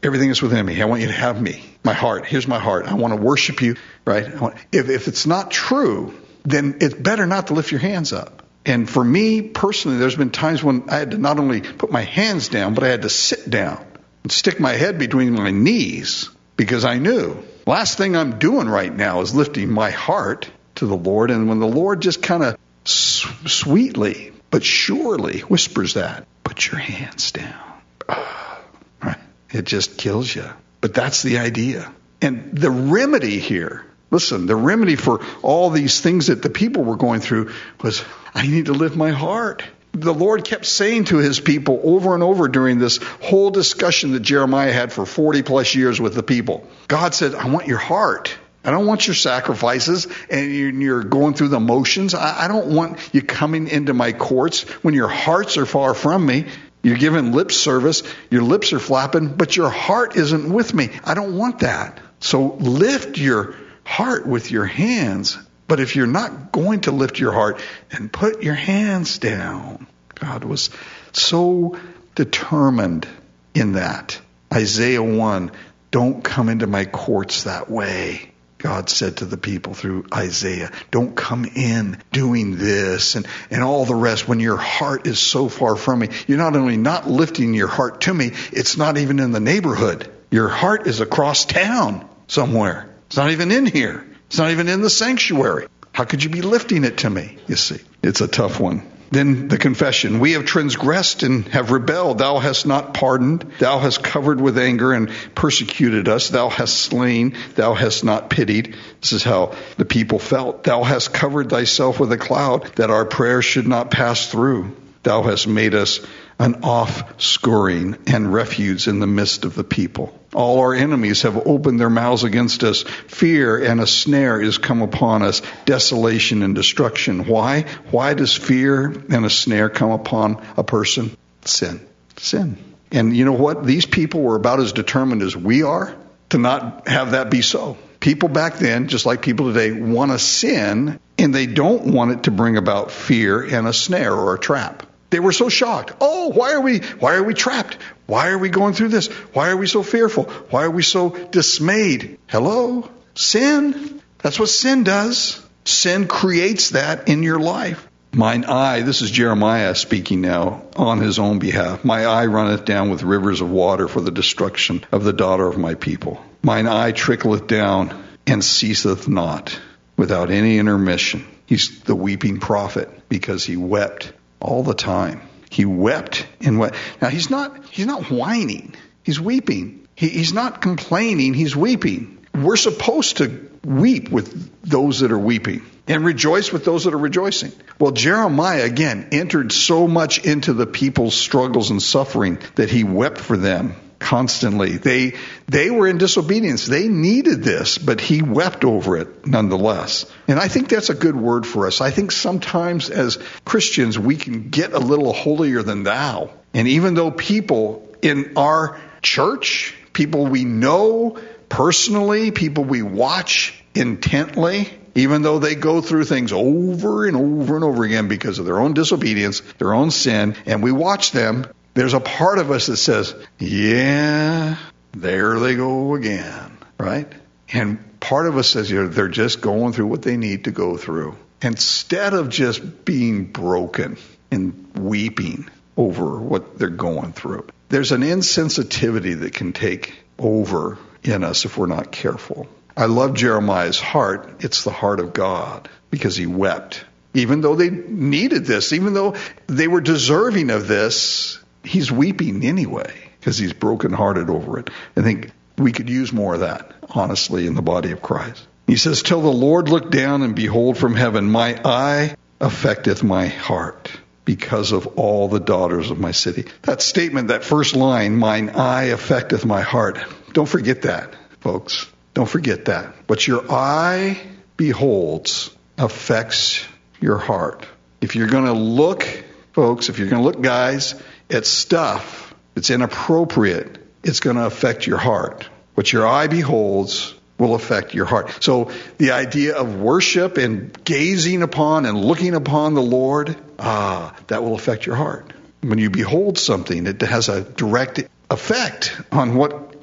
Everything is within me. I want you to have me. My heart. Here's my heart. I want to worship you, right? I want, if, if it's not true, then it's better not to lift your hands up. And for me personally, there's been times when I had to not only put my hands down, but I had to sit down and stick my head between my knees because I knew last thing I'm doing right now is lifting my heart to the Lord. And when the Lord just kind of sweetly but surely whispers that, put your hands down. Oh, right? It just kills you. But that's the idea. And the remedy here, listen, the remedy for all these things that the people were going through was, I need to lift my heart. The Lord kept saying to his people over and over during this whole discussion that Jeremiah had for forty plus years with the people. God said, I want your heart. I don't want your sacrifices and you're going through the motions. I don't want you coming into my courts when your hearts are far from me. You're giving lip service. Your lips are flapping, but your heart isn't with me. I don't want that. So lift your heart with your hands. But if you're not going to lift your heart, then put your hands down. God was so determined in that. Isaiah one, don't come into my courts that way. God said to the people through Isaiah, don't come in doing this and, and all the rest when your heart is so far from me. You're not only not lifting your heart to me, it's not even in the neighborhood. Your heart is across town somewhere. It's not even in here. It's not even in the sanctuary. How could you be lifting it to me? You see, it's a tough one. Then the confession. We have transgressed and have rebelled. Thou hast not pardoned. Thou hast covered with anger and persecuted us. Thou hast slain. Thou hast not pitied. This is how the people felt. Thou hast covered thyself with a cloud that our prayers should not pass through. Thou hast made us an offscouring and refuge in the midst of the people. All our enemies have opened their mouths against us. Fear and a snare is come upon us. Desolation and destruction. Why? Why does fear and a snare come upon a person? Sin. Sin. And you know what? These people were about as determined as we are to not have that be so. People back then, just like people today, want to sin, and they don't want it to bring about fear and a snare or a trap. They were so shocked. Oh, why are we, why are we trapped? Why are we going through this? Why are we so fearful? Why are we so dismayed? Hello? Sin. That's what sin does. Sin creates that in your life. Mine eye, this is Jeremiah speaking now on his own behalf. My eye runneth down with rivers of water for the destruction of the daughter of my people. Mine eye trickleth down and ceaseth not without any intermission. He's the weeping prophet because he wept all the time. He wept and wept. Now he's not, he's not whining. He's weeping. He, he's not complaining. He's weeping. We're supposed to weep with those that are weeping and rejoice with those that are rejoicing. Well, Jeremiah, again, entered so much into the people's struggles and suffering that he wept for them constantly. They they were in disobedience. They needed this, but he wept over it nonetheless. And I think that's a good word for us. I think sometimes as Christians, we can get a little holier than thou. And even though people in our church, people we know personally, people we watch intently, even though they go through things over and over and over again because of their own disobedience, their own sin, and we watch them, there's a part of us that says, yeah, there they go again, right? And part of us says, you know, they're just going through what they need to go through. Instead of just being broken and weeping over what they're going through. There's an insensitivity that can take over in us if we're not careful. I love Jeremiah's heart. It's the heart of God because he wept. Even though they needed this, even though they were deserving of this, he's weeping anyway because he's brokenhearted over it. I think we could use more of that, honestly, in the body of Christ. He says, till the Lord look down and behold from heaven, my eye affecteth my heart because of all the daughters of my city. That statement, that first line, mine eye affecteth my heart. Don't forget that, folks. Don't forget that. What your eye beholds affects your heart. If you're going to look, folks, if you're going to look, guys, at stuff that's inappropriate, it's going to affect your heart. What your eye beholds will affect your heart. So the idea of worship and gazing upon and looking upon the Lord, ah, that will affect your heart. When you behold something, it has a direct effect on what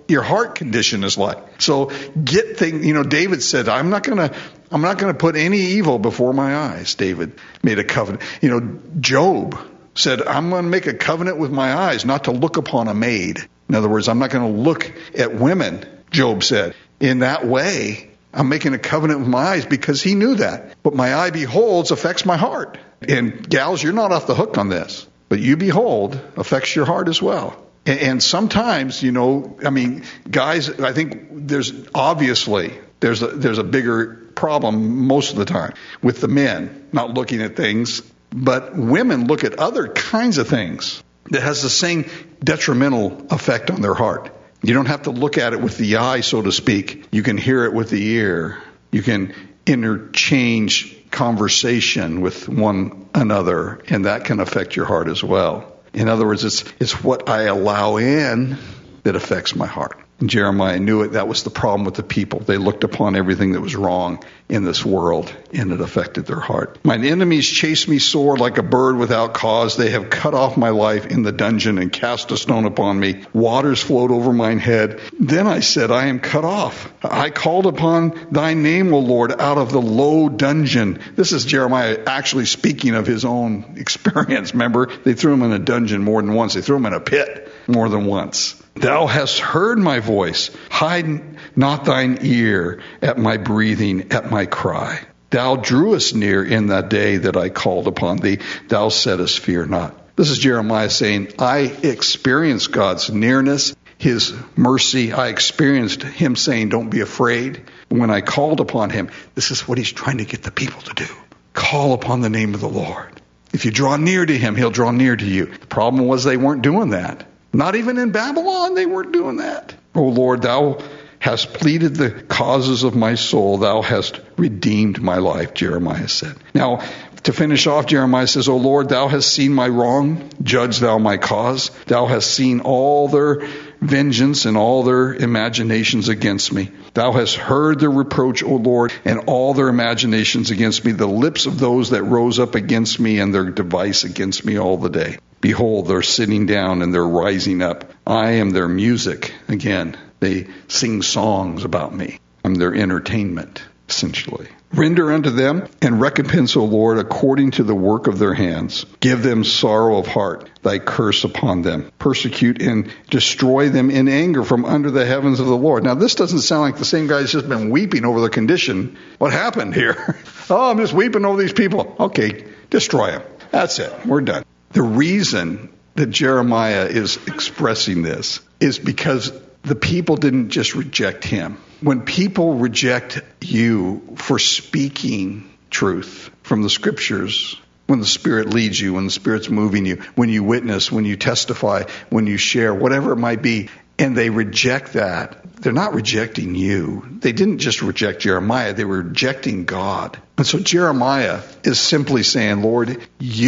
your heart condition is like. So get things, you know, David said, I'm not going to, I'm not going to put any evil before my eyes. David made a covenant. You know, Job said, I'm going to make a covenant with my eyes not to look upon a maid. In other words, I'm not going to look at women, Job said. In that way, I'm making a covenant with my eyes because he knew that. But my eye beholds affects my heart. And gals, you're not off the hook on this. But you behold affects your heart as well. And, and sometimes, you know, I mean, guys, I think there's obviously there's a, there's a bigger problem most of the time with the men not looking at things. But women look at other kinds of things that has the same detrimental effect on their heart. You don't have to look at it with the eye, so to speak. You can hear it with the ear. You can interchange conversation with one another, and that can affect your heart as well. In other words, it's it's what I allow in that affects my heart. And Jeremiah knew it. That was the problem with the people. They looked upon everything that was wrong in this world, and it affected their heart. Mine enemies chase me sore like a bird without cause. They have cut off my life in the dungeon and cast a stone upon me. Waters flowed over mine head. Then I said, I am cut off. I called upon thy name, O Lord, out of the low dungeon. This is Jeremiah actually speaking of his own experience. Remember, they threw him in a dungeon more than once. They threw him in a pit more than once. Thou hast heard my voice. Hide not thine ear at my breathing, at my cry. Thou drewest near in that day that I called upon thee. Thou saidst, fear not. This is Jeremiah saying, I experienced God's nearness, his mercy. I experienced him saying, don't be afraid. When I called upon him, this is what he's trying to get the people to do. Call upon the name of the Lord. If you draw near to him, he'll draw near to you. The problem was they weren't doing that. Not even in Babylon, they weren't doing that. O Lord, thou hast pleaded the causes of my soul. Thou hast redeemed my life, Jeremiah said. Now, to finish off, Jeremiah says, O Lord, thou hast seen my wrong. Judge thou my cause. Thou hast seen all their vengeance and all their imaginations against me. Thou hast heard their reproach, O Lord, and all their imaginations against me, the lips of those that rose up against me and their device against me all the day. Behold, they're sitting down and they're rising up. I am their music. Again, they sing songs about me. I'm their entertainment, essentially. Render unto them and recompense, O Lord, according to the work of their hands. Give them sorrow of heart, thy curse upon them. Persecute and destroy them in anger from under the heavens of the Lord. Now, this doesn't sound like the same guy's just been weeping over the condition. What happened here? Oh, I'm just weeping over these people. Okay, destroy them. That's it. We're done. The reason that Jeremiah is expressing this is because the people didn't just reject him. When people reject you for speaking truth from the scriptures, when the Spirit leads you, when the Spirit's moving you, when you witness, when you testify, when you share, whatever it might be, and they reject that, they're not rejecting you. They didn't just reject Jeremiah, they were rejecting God. And so Jeremiah is simply saying, Lord,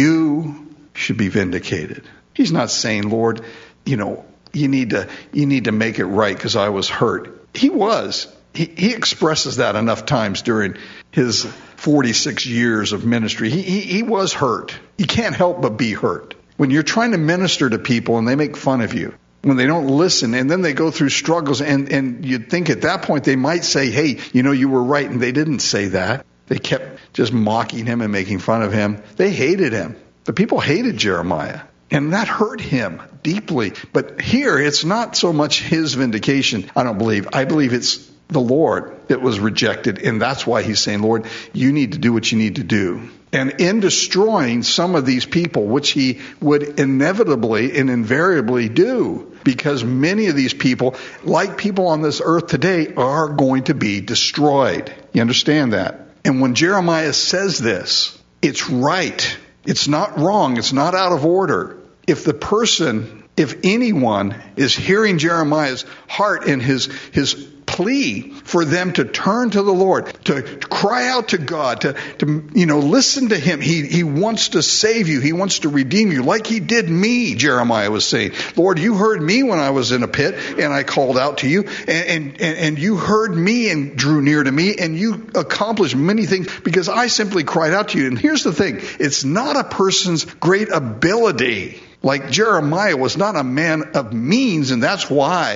you should be vindicated. He's not saying, Lord, you know, you need to you need to make it right because I was hurt. He was. He, he expresses that enough times during his forty-six years of ministry. He, he he was hurt. You can't help but be hurt. When you're trying to minister to people and they make fun of you, when they don't listen, and then they go through struggles, and, and you'd think at that point they might say, hey, you know, you were right, and they didn't say that. They kept just mocking him and making fun of him. They hated him. The people hated Jeremiah, and that hurt him deeply. But here, it's not so much his vindication, I don't believe. I believe it's the Lord that was rejected, and that's why he's saying, Lord, you need to do what you need to do. And in destroying some of these people, which he would inevitably and invariably do, because many of these people, like people on this earth today, are going to be destroyed. You understand that? And when Jeremiah says this, it's right. It's not wrong. It's not out of order. If the person, if anyone is hearing Jeremiah's heart and his, his plea for them to turn to the Lord, to cry out to God, to, to you know, listen to him. He, he wants to save you. He wants to redeem you like he did me, Jeremiah was saying. Lord, you heard me when I was in a pit and I called out to you, and, and, and you heard me and drew near to me, and you accomplished many things because I simply cried out to you. And here's the thing. It's not a person's great ability. Like Jeremiah was not a man of means, and that's why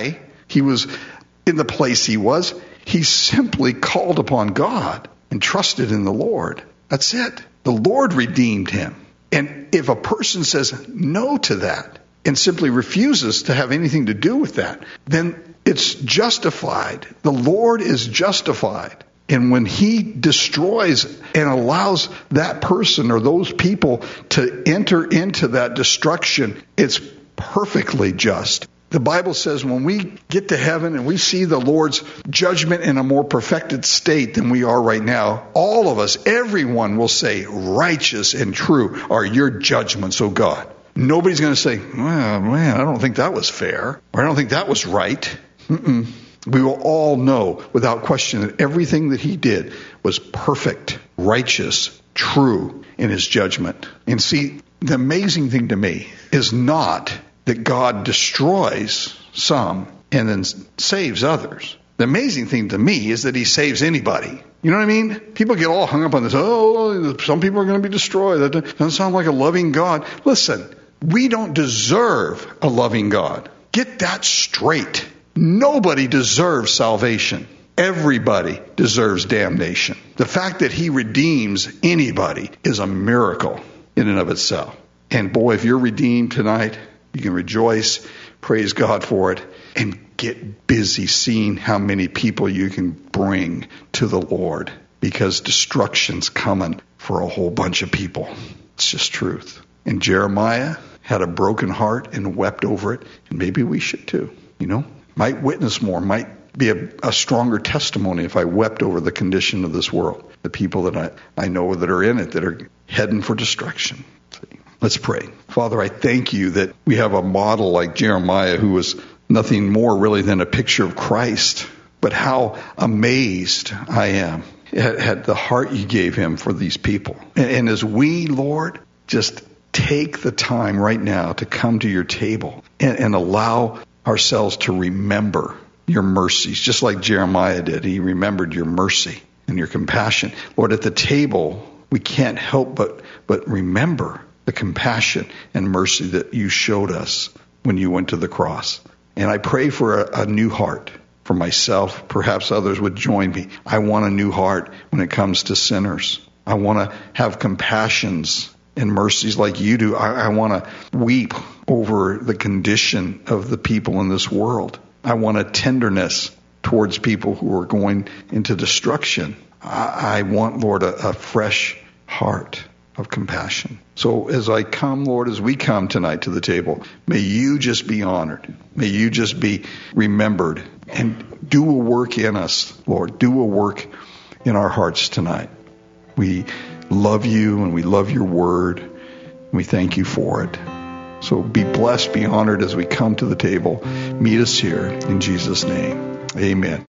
he was in the place he was. He simply called upon God and trusted in the Lord. That's it. The Lord redeemed him. And if a person says no to that and simply refuses to have anything to do with that, then it's justified. The Lord is justified. And when he destroys and allows that person or those people to enter into that destruction, it's perfectly just. The Bible says when we get to heaven and we see the Lord's judgment in a more perfected state than we are right now, all of us, everyone will say, righteous and true are your judgments, O God. Nobody's going to say, well, man, I don't think that was fair, or I don't think that was right. Mm-mm. We will all know without question that everything that he did was perfect, righteous, true in his judgment. And see, the amazing thing to me is not that God destroys some and then saves others. The amazing thing to me is that he saves anybody. You know what I mean? People get all hung up on this. Oh, some people are going to be destroyed. That doesn't sound like a loving God. Listen, we don't deserve a loving God. Get that straight. Nobody deserves salvation. Everybody deserves damnation. The fact that he redeems anybody is a miracle in and of itself. And boy, if you're redeemed tonight, you can rejoice, praise God for it, and get busy seeing how many people you can bring to the Lord, because destruction's coming for a whole bunch of people. It's just truth. And Jeremiah had a broken heart and wept over it, and maybe we should too, you know? Might witness more, might be a, a stronger testimony if I wept over the condition of this world, the people that I, I know that are in it, that are heading for destruction. Let's pray. Father, I thank you that we have a model like Jeremiah, who was nothing more really than a picture of Christ. But how amazed I am at, at the heart you gave him for these people. And, and as we, Lord, just take the time right now to come to your table and, and allow ourselves to remember your mercies, just like Jeremiah did. He remembered your mercy and your compassion. Lord, at the table, we can't help but, but remember the compassion and mercy that you showed us when you went to the cross. And I pray for a, a new heart for myself. Perhaps others would join me. I want a new heart when it comes to sinners. I want to have compassions and mercies like you do. I, I want to weep over the condition of the people in this world. I want a tenderness towards people who are going into destruction. I, I want, Lord, a, a fresh heart of compassion. So as I come, Lord, as we come tonight to the table, may you just be honored. May you just be remembered, and do a work in us, Lord. Do a work in our hearts tonight. We love you and we love your word. And we thank you for it. So be blessed, be honored as we come to the table. Meet us here in Jesus' name. Amen.